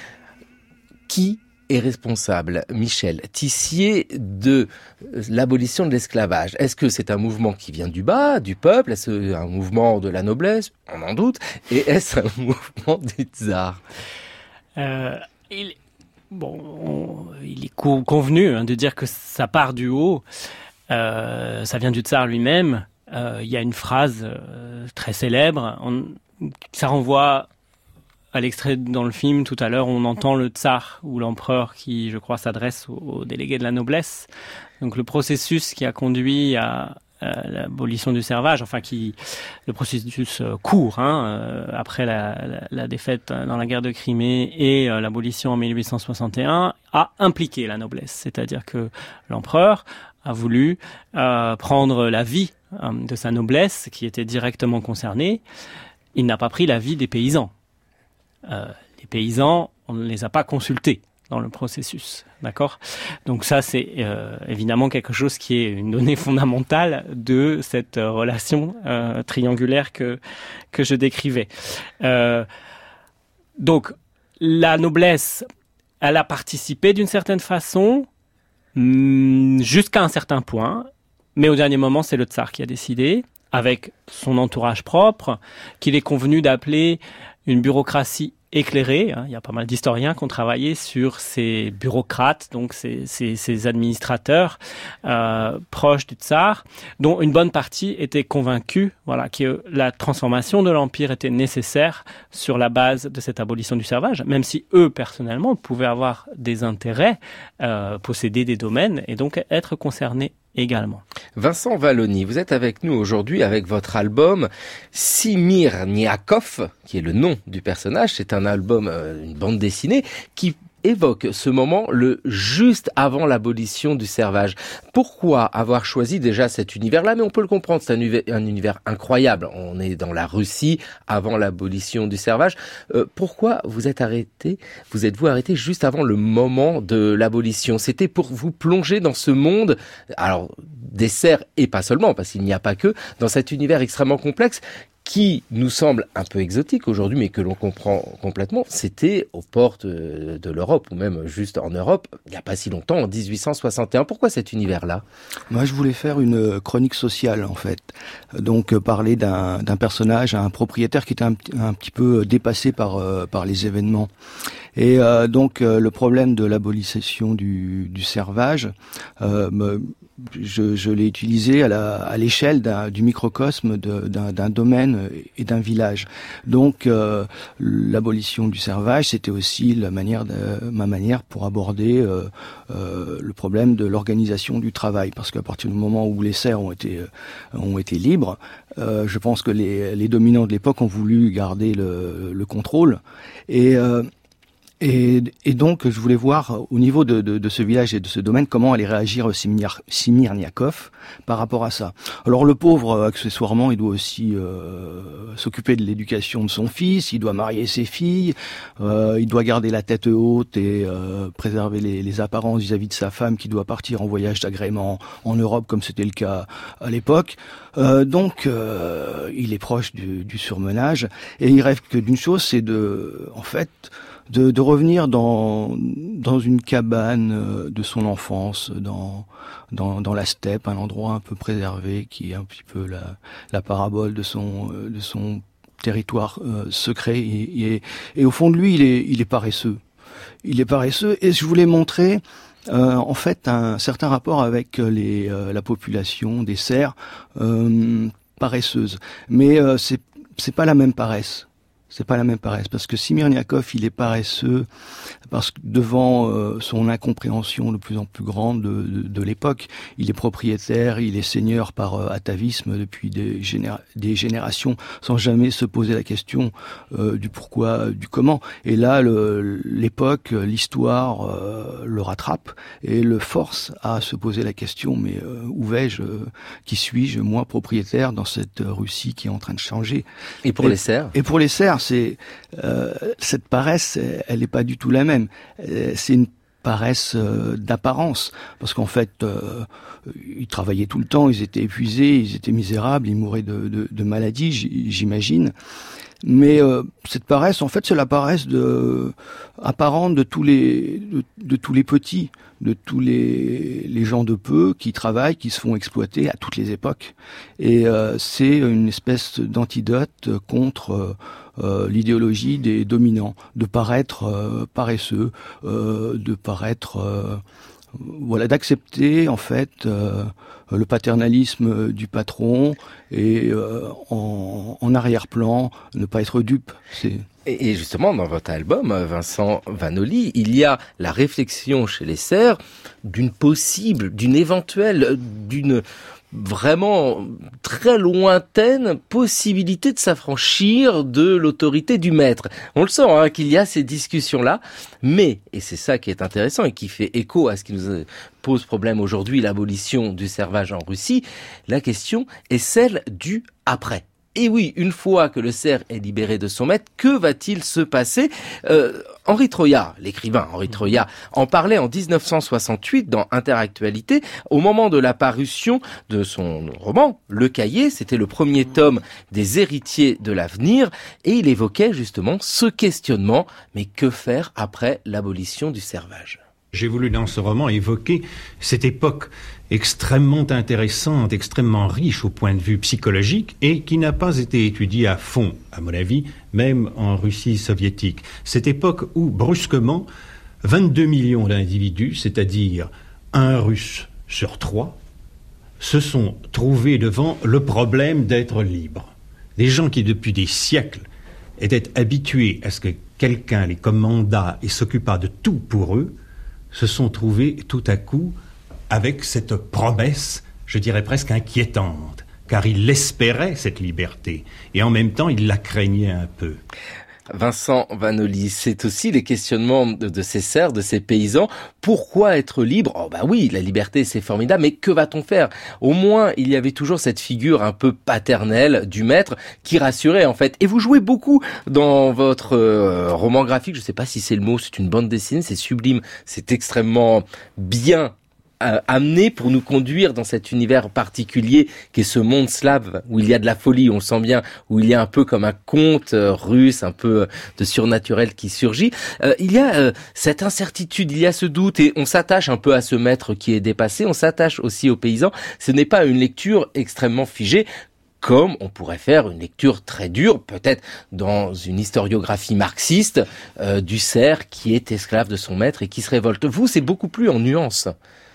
Qui est responsable, Michel Tissier, de l'abolition de l'esclavage? Est-ce que c'est un mouvement qui vient du bas, du peuple? Est-ce que c'est un mouvement de la noblesse? On en doute. Et est-ce un mouvement du tsar? euh, il, bon, on, il est co- convenu hein, de dire que ça part du haut. Euh, ça vient du tsar lui-même. Euh, il y a une phrase euh, très célèbre. On, ça renvoie à l'extrait dans le film, tout à l'heure, on entend le tsar ou l'empereur qui, je crois, s'adresse aux, aux délégués de la noblesse. Donc le processus qui a conduit à, à l'abolition du servage, enfin qui, le processus euh, court, hein, euh, après la, la, la défaite dans la guerre de Crimée et euh, l'abolition en mille huit cent soixante et un, a impliqué la noblesse. C'est-à-dire que l'empereur a voulu euh, prendre la vie euh, de sa noblesse, qui était directement concernée. Il n'a pas pris la vie des paysans. Euh, les paysans, on ne les a pas consultés dans le processus, d'accord? Donc ça, c'est euh, évidemment quelque chose qui est une donnée fondamentale de cette euh, relation euh, triangulaire que que je décrivais. Euh, donc la noblesse, elle a participé d'une certaine façon hum, jusqu'à un certain point, mais au dernier moment, c'est le tsar qui a décidé, avec son entourage propre, qu'il est convenu d'appeler une bureaucratie éclairée. Il y a pas mal d'historiens qui ont travaillé sur ces bureaucrates, donc ces, ces, ces administrateurs euh, proches du tsar, dont une bonne partie était convaincue voilà, que la transformation de l'Empire était nécessaire sur la base de cette abolition du servage, même si eux, personnellement, pouvaient avoir des intérêts, euh, posséder des domaines et donc être concernés également. Vincent Valloni, vous êtes avec nous aujourd'hui avec votre album Smirniakov, qui est le nom du personnage. C'est un album, euh, une bande dessinée qui évoque ce moment le juste avant l'abolition du servage. Pourquoi avoir choisi déjà cet univers-là? Mais on peut le comprendre, c'est un univers, un univers incroyable. On est dans la Russie avant l'abolition du servage. Euh, pourquoi vous êtes arrêté, vous êtes-vous arrêté juste avant le moment de l'abolition? C'était pour vous plonger dans ce monde, alors des serfs et pas seulement, parce qu'il n'y a pas que, dans cet univers extrêmement complexe qui nous semble un peu exotique aujourd'hui, mais que l'on comprend complètement. C'était aux portes de l'Europe, ou même juste en Europe, il n'y a pas si longtemps, en dix-huit cent soixante et un. Pourquoi cet univers-là? Moi, je voulais faire une chronique sociale, en fait. Donc, euh, parler d'un, d'un personnage, un propriétaire qui était un, un petit peu dépassé par, euh, par les événements. Et euh, donc, euh, le problème de l'abolition du, du servage, euh, me, je, je l'ai utilisé à, la, à l'échelle d'un, du microcosme de, d'un, d'un domaine et d'un village. Donc, euh, l'abolition du servage, c'était aussi la manière de, ma manière pour aborder euh, euh, le problème de l'organisation du travail, parce qu'à partir du moment où les serfs ont été ont été libres, euh, je pense que les, les dominants de l'époque ont voulu garder le, le contrôle et euh, Et, et donc, je voulais voir au niveau de, de, de ce village et de ce domaine comment allait réagir Smirniakov par rapport à ça. Alors, le pauvre, accessoirement, il doit aussi euh, s'occuper de l'éducation de son fils, il doit marier ses filles, euh, il doit garder la tête haute et euh, préserver les, les apparences vis-à-vis de sa femme qui doit partir en voyage d'agrément en Europe, comme c'était le cas à l'époque. Euh, donc, euh, il est proche du, du surmenage et il rêve que d'une chose, c'est de, en fait, De, de revenir dans dans une cabane de son enfance, dans dans dans la steppe, un endroit un peu préservé qui est un petit peu la la parabole de son de son territoire euh, secret et, et et au fond de lui il est il est paresseux. Il est paresseux et je voulais montrer euh, en fait un certain rapport avec les euh, la population des serfs euh, paresseuse. Mais euh, c'est c'est pas la même paresse. C'est pas la même paresse, parce que Smirniakov, il est paresseux parce que devant euh, son incompréhension de plus en plus grande de, de, de l'époque, il est propriétaire, il est seigneur par euh, atavisme depuis des, généra- des générations, sans jamais se poser la question euh, du pourquoi, du comment. Et là, le, l'époque, l'histoire euh, le rattrape et le force à se poser la question, mais euh, où vais-je, euh, qui suis-je, moi, propriétaire dans cette Russie qui est en train de changer. Et pour et, les serfs Et pour les serfs, c'est euh, cette paresse, elle n'est pas du tout la même. C'est une paresse euh, d'apparence, parce qu'en fait, euh, ils travaillaient tout le temps, ils étaient épuisés, ils étaient misérables, ils mouraient de, de, de maladies, j'imagine. Mais euh, cette paresse, en fait, c'est la paresse de, apparente de tous les de, de tous les petits, de tous les les gens de peu qui travaillent, qui se font exploiter à toutes les époques. Et euh, c'est une espèce d'antidote contre euh, euh, l'idéologie des dominants, de paraître euh, paresseux, euh, de paraître euh, voilà, d'accepter en fait euh, le paternalisme du patron et euh, en, en arrière-plan ne pas être dupe. C'est... Et justement, dans votre album, Vincent Valloni, il y a la réflexion chez les serfs d'une possible, d'une éventuelle, d'une vraiment très lointaine possibilité de s'affranchir de l'autorité du maître. On le sent hein, qu'il y a ces discussions-là, mais, et c'est ça qui est intéressant et qui fait écho à ce qui nous pose problème aujourd'hui, l'abolition du servage en Russie, la question est celle du après. Et oui, une fois que le serf est libéré de son maître, que va-t-il se passer ? euh, Henri Troyat, l'écrivain Henri Troyat, en parlait en dix-neuf cent soixante-huit dans Interactualité, au moment de la parution de son roman, Le Cahier, c'était le premier tome des héritiers de l'avenir, et il évoquait justement ce questionnement, mais que faire après l'abolition du servage ? J'ai voulu dans ce roman évoquer cette époque extrêmement intéressante, extrêmement riche au point de vue psychologique et qui n'a pas été étudiée à fond, à mon avis, même en Russie soviétique. Cette époque où, brusquement, vingt-deux millions d'individus, c'est-à-dire un Russe sur trois, se sont trouvés devant le problème d'être libres. Des gens qui, depuis des siècles, étaient habitués à ce que quelqu'un les commandât et s'occupât de tout pour eux, se sont trouvés tout à coup avec cette promesse, je dirais presque inquiétante, car il espérait cette liberté, et en même temps il la craignait un peu. Vincent Vanoli, c'est aussi les questionnements de, de ces serfs, de ces paysans. Pourquoi être libre? Oh bah oui, la liberté c'est formidable, mais que va-t-on faire? Au moins, il y avait toujours cette figure un peu paternelle du maître qui rassurait en fait. Et vous jouez beaucoup dans votre euh, roman graphique, je sais pas si c'est le mot, c'est une bande dessinée, c'est sublime, c'est extrêmement bien Euh, amené pour nous conduire dans cet univers particulier qui est ce monde slave où il y a de la folie, on le sent bien, où il y a un peu comme un conte euh, russe, un peu euh, de surnaturel qui surgit. Euh, il y a euh, cette incertitude, il y a ce doute et on s'attache un peu à ce maître qui est dépassé, on s'attache aussi aux paysans. Ce n'est pas une lecture extrêmement figée, comme on pourrait faire une lecture très dure, peut-être dans une historiographie marxiste, euh, du cerf qui est esclave de son maître et qui se révolte. Vous, c'est beaucoup plus en nuances.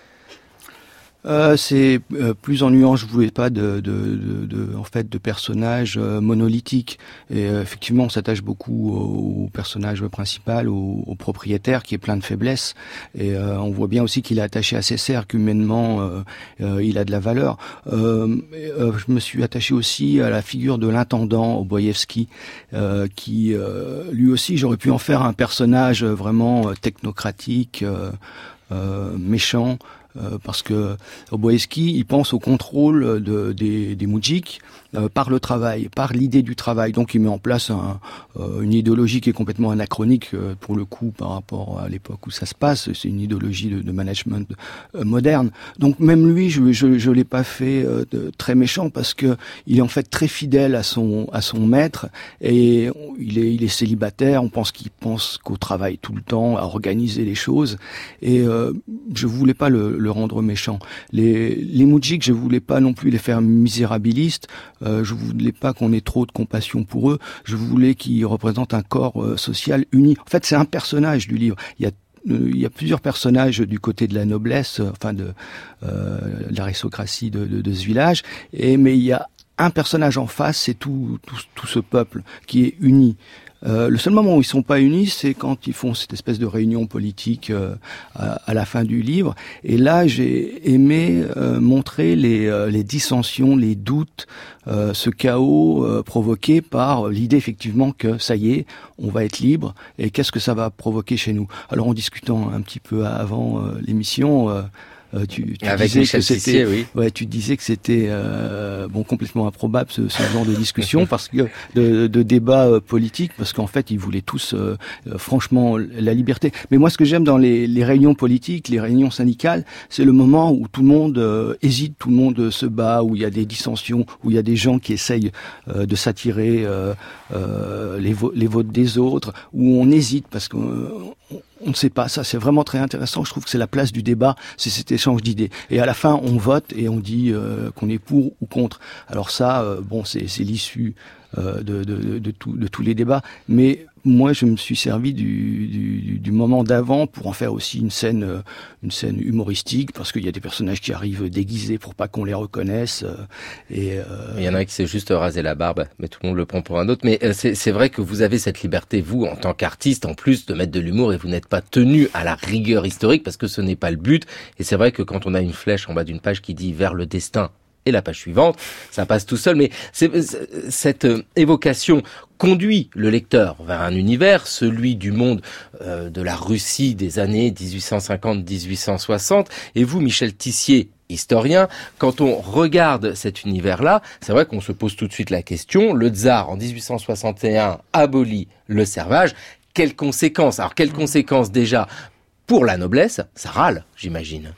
Euh, c'est euh, plus en nuance. Je voulais pas de, de, de, de en fait, de personnages euh, monolithiques. Et euh, effectivement, on s'attache beaucoup au, au personnage principal, au, au propriétaire, qui est plein de faiblesses. Et euh, on voit bien aussi qu'il est attaché à ses serfs, qu'humainement, euh, euh, il a de la valeur. Euh, euh, je me suis attaché aussi à la figure de l'intendant, Oboïevski, euh, qui, euh, lui aussi, j'aurais pu en faire un personnage vraiment technocratique, euh, euh, méchant. Euh, parce que Oboïevski, il pense au contrôle de, des, des moudjiks euh, par le travail, par l'idée du travail. Donc il met en place un, euh, une idéologie qui est complètement anachronique euh, pour le coup par rapport à l'époque où ça se passe. C'est une idéologie de, de management euh, moderne. Donc même lui, je je, je l'ai pas fait euh, de, très méchant parce que il est en fait très fidèle à son à son maître et il est il est célibataire. On pense qu'il pense qu'au travail tout le temps, à organiser les choses. Et euh, je voulais pas le le rendre méchant. Les, les moudjiks, je voulais pas non plus les faire misérabilistes, euh, je voulais pas qu'on ait trop de compassion pour eux, je voulais qu'ils représentent un corps euh, social uni. En fait, c'est un personnage du livre. Il y a euh, il y a plusieurs personnages du côté de la noblesse, euh, enfin de euh, l'aristocratie de, de, de ce village, et mais il y a un personnage en face, c'est tout, tout, tout ce peuple qui est uni. Euh, le seul moment où ils sont pas unis, c'est quand ils font cette espèce de réunion politique euh, à, à la fin du livre. Et là, j'ai aimé euh, montrer les, euh, les dissensions, les doutes, euh, ce chaos euh, provoqué par l'idée effectivement que ça y est, on va être libre. Et qu'est-ce que ça va provoquer chez nous? Alors, en discutant un petit peu avant euh, l'émission. Euh, Euh, tu, tu Avec disais Michel que c'était, Tissier, oui. ouais, tu disais que c'était euh, bon complètement improbable ce, ce genre de discussion parce que de, de débat euh, politique parce qu'en fait ils voulaient tous euh, euh, franchement la liberté. Mais moi ce que j'aime dans les, les réunions politiques, les réunions syndicales, c'est le moment où tout le monde euh, hésite, tout le monde se bat, où il y a des dissensions, où il y a des gens qui essayent euh, de s'attirer euh, euh, les, vo- les votes des autres, où on hésite parce que euh, on ne sait pas, ça c'est vraiment très intéressant, je trouve que c'est la place du débat, c'est cet échange d'idées. Et à la fin, on vote et on dit euh, qu'on est pour ou contre. Alors ça, euh, bon, c'est, c'est l'issue euh, de, de, de, de, tout, de tous les débats, mais moi je me suis servi du, du, du moment d'avant pour en faire aussi une scène, euh, une scène humoristique, parce qu'il y a des personnages qui arrivent déguisés pour pas qu'on les reconnaisse. Euh, et euh... Il y en a un qui s'est juste rasé la barbe, mais tout le monde le prend pour un autre. Mais euh, c'est, c'est vrai que vous avez cette liberté, vous, en tant qu'artiste, en plus de mettre de l'humour, et vous n'êtes pas tenu à la rigueur historique, parce que ce n'est pas le but. Et c'est vrai que quand on a une flèche en bas d'une page qui dit « vers le destin », et la page suivante, ça passe tout seul. Mais c'est, c'est, cette euh, évocation conduit le lecteur vers un univers, celui du monde euh, de la Russie des années dix-huit cent cinquante dix-huit cent soixante. Et vous, Michel Tissier, historien, quand on regarde cet univers-là, c'est vrai qu'on se pose tout de suite la question, le tsar, en dix-huit cent soixante et un, abolit le servage. Quelles conséquences? Alors, quelles conséquences déjà pour la noblesse? Ça râle, j'imagine.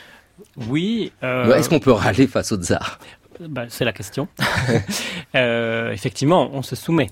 Oui. Euh... Est-ce qu'on peut râler face au tsar? Bah, c'est la question. euh, effectivement, on se soumet.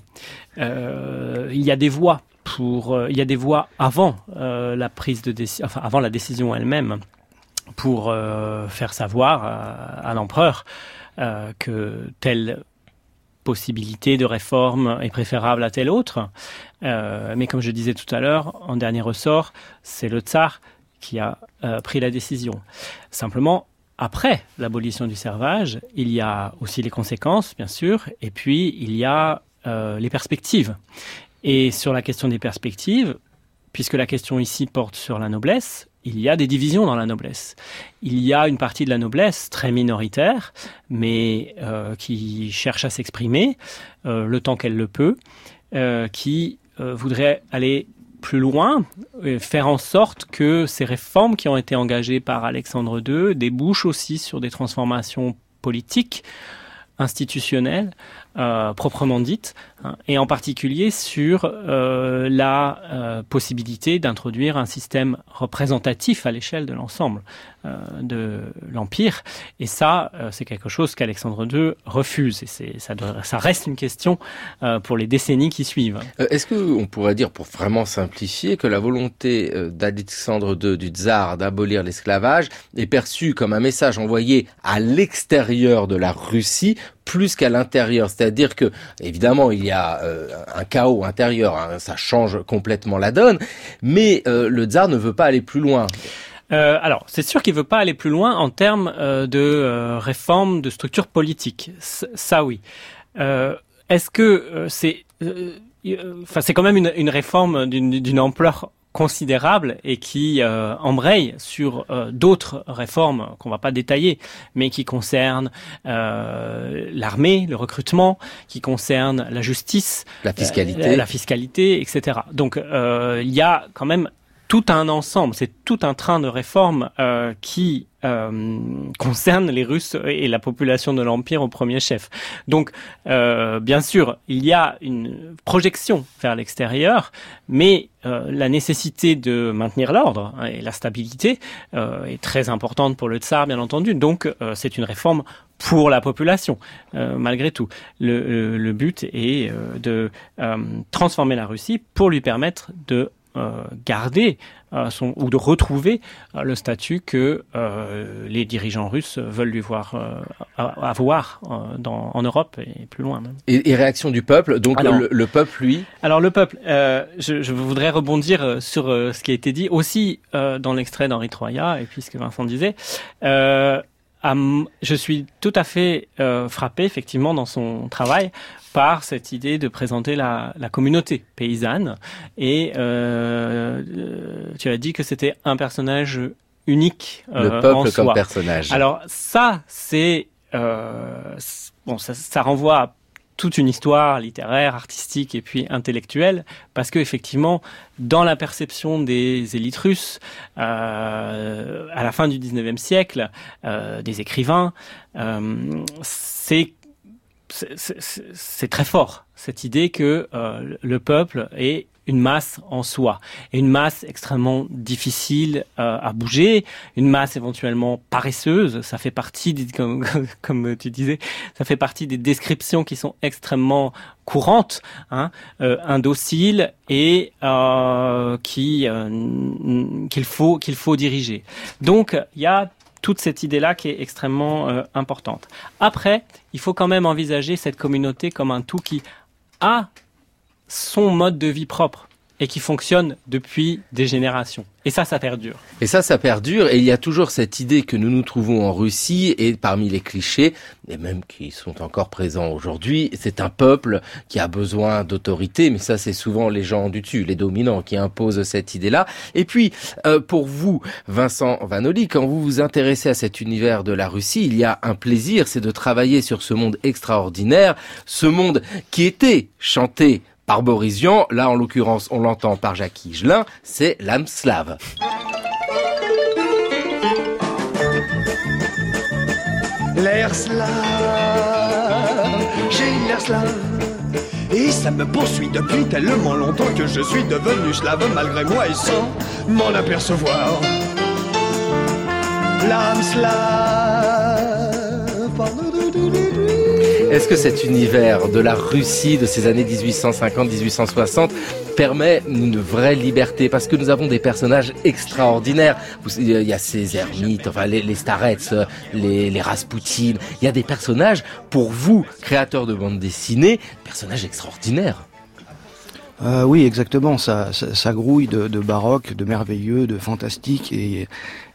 Euh, il y a des voix pour, euh, il y a des voix avant euh, la prise de décision, enfin avant la décision elle-même, pour euh, faire savoir à, à l'empereur euh, que telle possibilité de réforme est préférable à telle autre. Euh, mais comme je disais tout à l'heure, en dernier ressort, c'est le tsar qui a euh, pris la décision. Simplement, après l'abolition du servage, il y a aussi les conséquences, bien sûr, et puis il y a euh, les perspectives. Et sur la question des perspectives, puisque la question ici porte sur la noblesse, il y a des divisions dans la noblesse. Il y a une partie de la noblesse très minoritaire, mais euh, qui cherche à s'exprimer euh, le temps qu'elle le peut, euh, qui euh, voudrait aller plus loin, euh, faire en sorte que ces réformes qui ont été engagées par Alexandre deux débouchent aussi sur des transformations politiques, institutionnelles, euh, proprement dites, hein, et en particulier sur euh, la euh, possibilité d'introduire un système représentatif à l'échelle de l'ensemble euh, de l'Empire. Et ça, euh, c'est quelque chose qu'Alexandre deux refuse. Et c'est, ça, doit, ça reste une question euh, pour les décennies qui suivent. Euh, est-ce qu'on pourrait dire, pour vraiment simplifier, que la volonté euh, d'Alexandre deux, du tsar, d'abolir l'esclavage est perçue comme un message envoyé à l'extérieur de la Russie plus qu'à l'intérieur? C'est-à-dire que, évidemment, il y a euh, un chaos intérieur, hein, ça change complètement la donne, mais euh, le tsar ne veut pas aller plus loin. Euh, alors, c'est sûr qu'il veut pas aller plus loin en termes euh, de euh, réforme de structure politique. C- ça, oui. Euh, est-ce que euh, c'est, euh, enfin, c'est quand même une, une réforme d'une, d'une ampleur considérable et qui euh, embraye sur euh, d'autres réformes qu'on va pas détailler, mais qui concernent euh, l'armée, le recrutement, qui concernent la justice, la fiscalité, euh, la fiscalité, et cetera. Donc euh, il y a quand même tout un ensemble, c'est tout un train de réformes euh, qui euh, concerne les Russes et la population de l'Empire au premier chef. Donc, euh, bien sûr, il y a une projection vers l'extérieur, mais euh, la nécessité de maintenir l'ordre et la stabilité euh, est très importante pour le tsar, bien entendu. Donc, euh, c'est une réforme pour la population, euh, malgré tout. Le, le, le but est euh, de euh, transformer la Russie pour lui permettre de Euh, garder euh, son, ou de retrouver euh, le statut que euh, les dirigeants russes veulent lui voir euh, avoir euh, dans, en Europe et plus loin même. Et, et réaction du peuple, donc alors, le, le peuple, lui Alors le peuple, euh, je, je voudrais rebondir sur euh, ce qui a été dit aussi euh, dans l'extrait d'Henri Troyat et puis ce que Vincent disait. Euh, à, je suis tout à fait euh, frappé effectivement dans son travail par cette idée de présenter la, la communauté paysanne. Et euh, tu as dit que c'était un personnage unique euh, le peuple en soi. Comme personnage. Alors ça, c'est euh, bon, ça, ça renvoie à toute une histoire littéraire, artistique et puis intellectuelle, parce que effectivement, dans la perception des élites russes, euh, à la fin du dix-neuvième siècle, euh, des écrivains, euh, c'est C'est, c'est, c'est très fort, cette idée que euh, le peuple est une masse en soi, et une masse extrêmement difficile euh, à bouger, une masse éventuellement paresseuse. Ça fait partie, des, comme, comme tu disais, ça fait partie des descriptions qui sont extrêmement courantes, hein, euh, indocile et euh, qui euh, qu'il faut qu'il faut diriger. Donc il y a toute cette idée-là qui est extrêmement euh, importante. Après, il faut quand même envisager cette communauté comme un tout qui a son mode de vie propre et qui fonctionne depuis des générations. Et ça, ça perdure. Et ça, ça perdure. Et il y a toujours cette idée que nous nous trouvons en Russie, et parmi les clichés, et même qui sont encore présents aujourd'hui, c'est un peuple qui a besoin d'autorité, mais ça, c'est souvent les gens du dessus, les dominants, qui imposent cette idée-là. Et puis, euh, pour vous, Vincent Vanoli, quand vous vous intéressez à cet univers de la Russie, il y a un plaisir, c'est de travailler sur ce monde extraordinaire, ce monde qui était chanté par Boris Vian, là en l'occurrence on l'entend par Jacques Higelin, c'est l'âme slave. L'air slave, j'ai l'air slave, et ça me poursuit depuis tellement longtemps que je suis devenu slave malgré moi et sans m'en apercevoir. L'âme slave, pardon. Est-ce que cet univers de la Russie de ces années dix-huit cent cinquante à dix-huit cent soixante permet une vraie liberté? Parce que nous avons des personnages extraordinaires. Il y a ces ermites, enfin les, les starets, les, les Raspoutine. Il y a des personnages, pour vous, créateurs de bande dessinée, personnages extraordinaires. Euh, oui, exactement. Ça, ça, ça grouille de, de baroque, de merveilleux, de fantastique, et,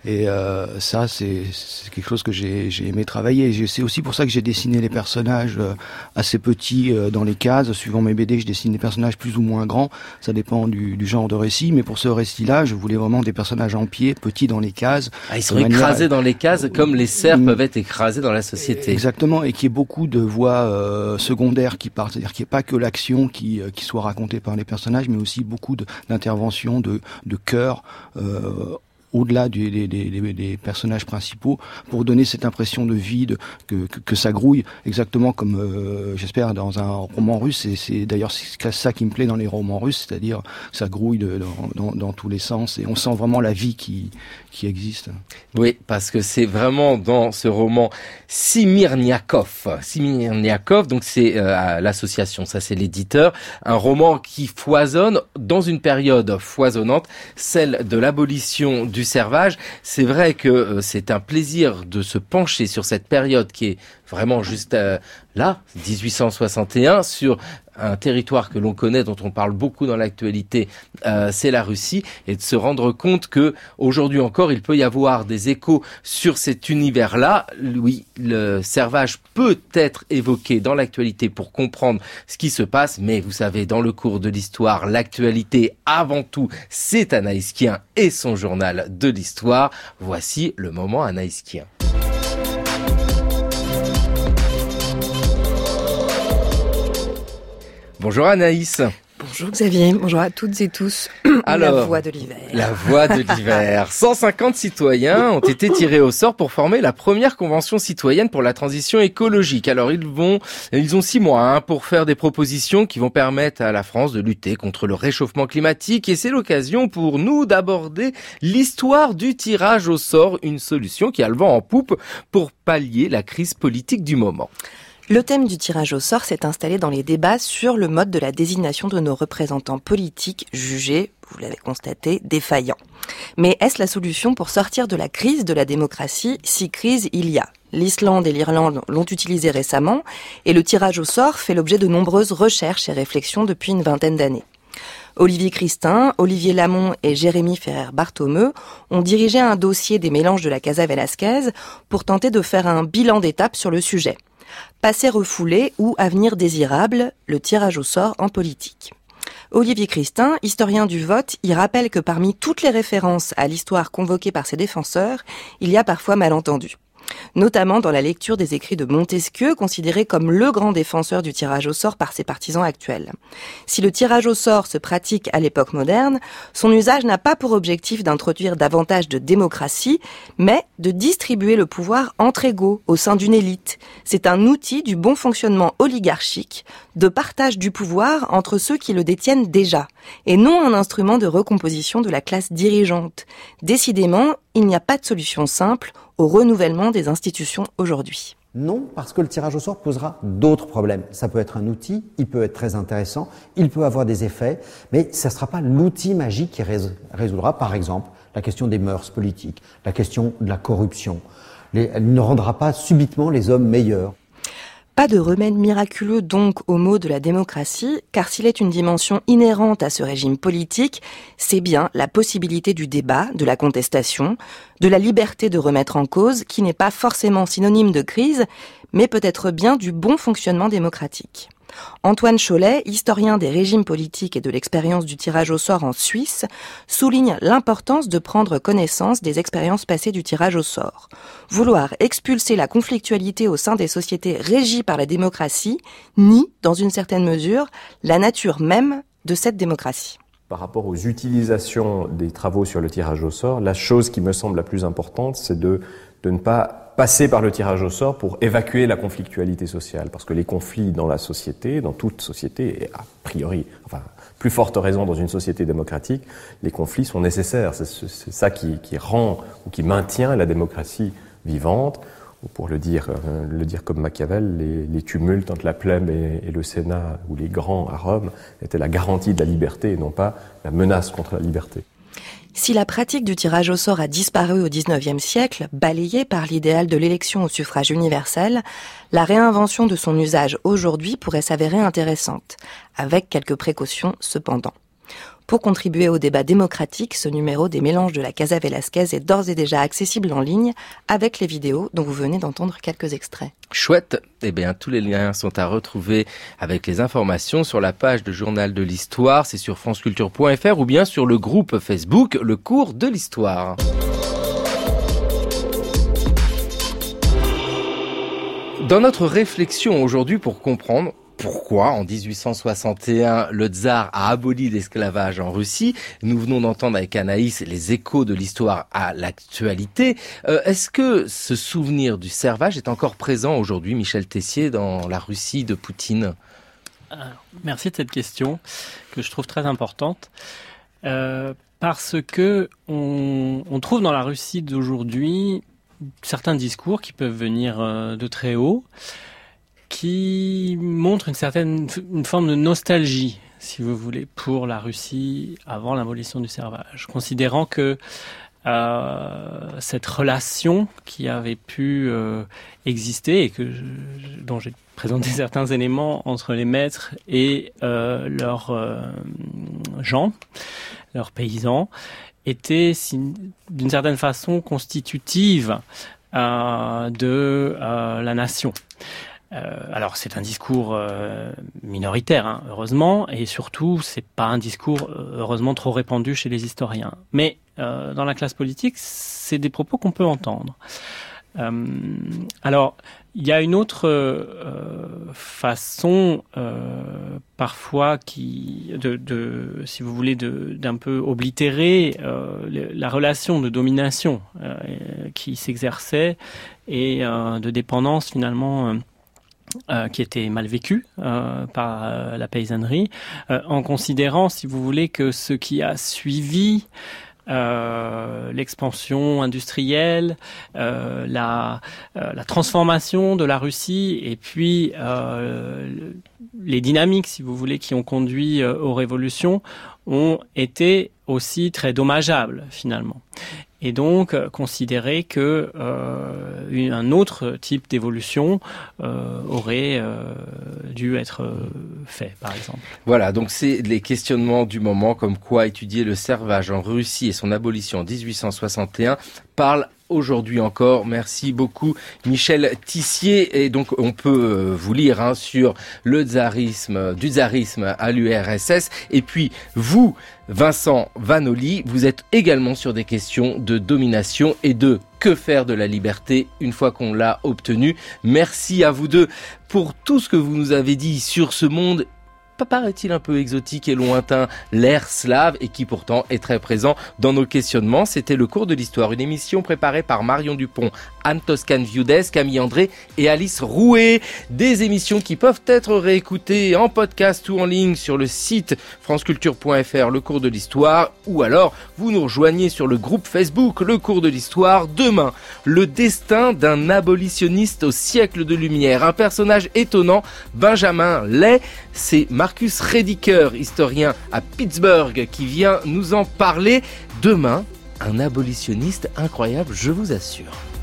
Et euh, ça, c'est, c'est quelque chose que j'ai, j'ai aimé travailler. Et c'est aussi pour ça que j'ai dessiné les personnages euh, assez petits euh, dans les cases. Suivant mes B D, je dessine des personnages plus ou moins grands. Ça dépend du, du genre de récit. Mais pour ce récit-là, je voulais vraiment des personnages en pied, petits dans les cases. Ah, ils sont écrasés à... dans les cases comme les cerfs mmh. peuvent être écrasés dans la société. Exactement, et qu'il y ait beaucoup de voix euh, secondaires qui partent. C'est-à-dire qu'il n'y ait pas que l'action qui, euh, qui soit racontée par les personnages, mais aussi beaucoup de, d'interventions, de, de chœurs, euh, au-delà du, des, des, des, des personnages principaux, pour donner cette impression de vie, de, que, que, que ça grouille, exactement comme, euh, j'espère, dans un roman russe. Et c'est d'ailleurs c'est ça qui me plaît dans les romans russes, c'est-à-dire ça grouille de, dans, dans, dans tous les sens, et on sent vraiment la vie qui, qui existe. Oui, parce que c'est vraiment dans ce roman Simirniakov. Simirniakov, donc c'est euh, l'association, ça c'est l'éditeur, un roman qui foisonne dans une période foisonnante, celle de l'abolition du servage. C'est vrai que euh, c'est un plaisir de se pencher sur cette période qui est vraiment juste euh, là, dix-huit cent soixante et un, sur un territoire que l'on connaît, dont on parle beaucoup dans l'actualité, euh, c'est la Russie, et de se rendre compte que aujourd'hui encore, il peut y avoir des échos sur cet univers-là. Oui, le servage peut être évoqué dans l'actualité pour comprendre ce qui se passe, mais vous savez, dans le cours de l'histoire, l'actualité, avant tout, c'est Anaïs Kien et son journal de l'histoire. Voici le moment Anaïs Kien. Bonjour Anaïs. Bonjour Xavier, bonjour à toutes et tous. Alors, la voix de l'hiver. La voix de l'hiver. cent cinquante citoyens ont été tirés au sort pour former la première convention citoyenne pour la transition écologique. Alors ils vont, ils ont six mois hein, pour faire des propositions qui vont permettre à la France de lutter contre le réchauffement climatique. Et c'est l'occasion pour nous d'aborder l'histoire du tirage au sort, une solution qui a le vent en poupe pour pallier la crise politique du moment. Le thème du tirage au sort s'est installé dans les débats sur le mode de la désignation de nos représentants politiques jugés, vous l'avez constaté, défaillants. Mais est-ce la solution pour sortir de la crise de la démocratie, si crise il y a ? L'Islande et l'Irlande l'ont utilisé récemment et le tirage au sort fait l'objet de nombreuses recherches et réflexions depuis une vingtaine d'années. Olivier Christin, Olivier Lamont et Jérémy Ferrer-Barthomeu ont dirigé un dossier des mélanges de la Casa Velasquez pour tenter de faire un bilan d'étape sur le sujet. Passé refoulé ou avenir désirable, le tirage au sort en politique. Olivier Christin, historien du vote, y rappelle que parmi toutes les références à l'histoire convoquées par ses défenseurs, il y a parfois malentendu. Notamment dans la lecture des écrits de Montesquieu, considéré comme le grand défenseur du tirage au sort par ses partisans actuels. Si le tirage au sort se pratique à l'époque moderne, son usage n'a pas pour objectif d'introduire davantage de démocratie, mais de distribuer le pouvoir entre égaux au sein d'une élite. C'est un outil du bon fonctionnement oligarchique, de partage du pouvoir entre ceux qui le détiennent déjà, et non un instrument de recomposition de la classe dirigeante. Décidément, il n'y a pas de solution simple au renouvellement des institutions aujourd'hui. Non, parce que le tirage au sort posera d'autres problèmes. Ça peut être un outil, il peut être très intéressant, il peut avoir des effets, mais ça ne sera pas l'outil magique qui résoudra, par exemple, la question des mœurs politiques, la question de la corruption. Les, elle ne rendra pas subitement les hommes meilleurs. Pas de remède miraculeux donc au mot de la démocratie, car s'il est une dimension inhérente à ce régime politique, c'est bien la possibilité du débat, de la contestation, de la liberté de remettre en cause, qui n'est pas forcément synonyme de crise, mais peut-être bien du bon fonctionnement démocratique. Antoine Chollet, historien des régimes politiques et de l'expérience du tirage au sort en Suisse, souligne l'importance de prendre connaissance des expériences passées du tirage au sort. Vouloir expulser la conflictualité au sein des sociétés régies par la démocratie nie, dans une certaine mesure, la nature même de cette démocratie. Par rapport aux utilisations des travaux sur le tirage au sort, la chose qui me semble la plus importante, c'est de, de ne pas passer par le tirage au sort pour évacuer la conflictualité sociale. Parce que les conflits dans la société, dans toute société, et a priori, enfin, plus forte raison dans une société démocratique, les conflits sont nécessaires. C'est, c'est ça qui, qui rend ou qui maintient la démocratie vivante. Ou pour le dire, euh, le dire comme Machiavel, les, les tumultes entre la plèbe et, et le Sénat, ou les grands à Rome, étaient la garantie de la liberté et non pas la menace contre la liberté. Si la pratique du tirage au sort a disparu au dix-neuvième siècle, balayée par l'idéal de l'élection au suffrage universel, la réinvention de son usage aujourd'hui pourrait s'avérer intéressante, avec quelques précautions cependant. Pour contribuer au débat démocratique, ce numéro des mélanges de la Casa Velasquez est d'ores et déjà accessible en ligne avec les vidéos dont vous venez d'entendre quelques extraits. Chouette. Eh bien, tous les liens sont à retrouver avec les informations sur la page de Journal de l'Histoire. C'est sur franceculture point f r ou bien sur le groupe Facebook Le Cours de l'Histoire. Dans notre réflexion aujourd'hui pour comprendre pourquoi, en dix-huit cent soixante et un, le tsar a aboli l'esclavage en Russie, nous venons d'entendre avec Anaïs les échos de l'histoire à l'actualité. Euh, est-ce que ce souvenir du servage est encore présent aujourd'hui, Michel Tessier, dans la Russie de Poutine ? Alors, merci de cette question que je trouve très importante. Euh, parce que on, on trouve dans la Russie d'aujourd'hui certains discours qui peuvent venir euh, de très haut, qui montre une certaine une forme de nostalgie, si vous voulez, pour la Russie avant l'abolition du servage, considérant que euh, cette relation qui avait pu euh, exister et que je, dont j'ai présenté certains éléments entre les maîtres et euh, leurs euh, gens, leurs paysans, était d'une certaine façon constitutive euh, de euh, la nation. Euh, alors c'est un discours euh, minoritaire, hein, heureusement, et surtout c'est pas un discours heureusement trop répandu chez les historiens. Mais euh, dans la classe politique, c'est des propos qu'on peut entendre. Euh, alors il y a une autre euh, façon euh, parfois qui, de, de, si vous voulez, de, d'un peu oblitérer euh, la relation de domination euh, qui s'exerçait et euh, de dépendance finalement. Euh, Euh, qui était mal vécu euh, par euh, la paysannerie, euh, en considérant, si vous voulez, que ce qui a suivi euh, l'expansion industrielle, euh, la, euh, la transformation de la Russie, et puis euh, les dynamiques, si vous voulez, qui ont conduit euh, aux révolutions, ont été aussi très dommageables, finalement. Et donc euh, considérer que euh, une, un autre type d'évolution euh, aurait euh, dû être euh, fait, par exemple. Voilà, donc c'est les questionnements du moment, comme quoi étudier le servage en Russie et son abolition en dix-huit cent soixante et un parle aujourd'hui encore. Merci beaucoup Michel Tissier. Et donc on peut vous lire hein, sur le tsarisme, du tsarisme à l'U R S S. Et puis vous, Vincent Vanoli, vous êtes également sur des questions de domination et de que faire de la liberté une fois qu'on l'a obtenue. Merci à vous deux pour tout ce que vous nous avez dit sur ce monde. Pas paraît-il un peu exotique et lointain, l'air slave, et qui pourtant est très présent dans nos questionnements. C'était le cours de l'histoire, une émission préparée par Marion Dupont, Anne Toscan-Viudès, Camille André et Alice Rouet. Des émissions qui peuvent être réécoutées en podcast ou en ligne sur le site franceculture point f r, le cours de l'histoire, ou alors vous nous rejoignez sur le groupe Facebook, le cours de l'histoire. Demain, le destin d'un abolitionniste au siècle de lumière, un personnage étonnant, Benjamin Lay. C'est Marcus Rediker, historien à Pittsburgh, qui vient nous en parler. Demain, un abolitionniste incroyable, je vous assure.